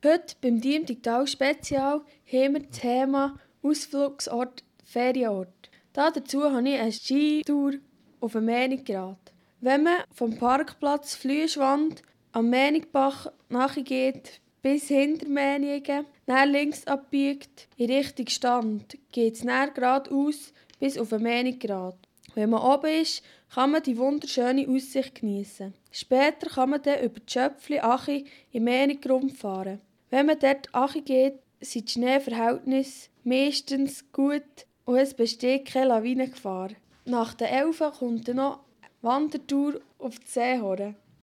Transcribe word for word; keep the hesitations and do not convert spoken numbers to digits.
Heute beim Team Digital Spezial haben wir das Thema Ausflugsort, Ferienort. Dazu habe ich eine Skitour auf dem Mänigrad. Wenn man vom Parkplatz Flüschwand am Mänigbach nachgeht bis hinter Mänigen, dann links abbiegt in Richtung Stand, geht es dann geradeaus bis auf den Mänigrad. Wenn man oben ist, kann man die wunderschöne Aussicht geniessen. Später kann man dann über die Schöpfli Achi in Mänigrund fahren. Wenn man dort Achi geht, sind die Schneeverhältnisse meistens gut und es besteht keine Lawinengefahr. Nach den Elfen kommt dann noch eine Wandertour auf die Seehorn.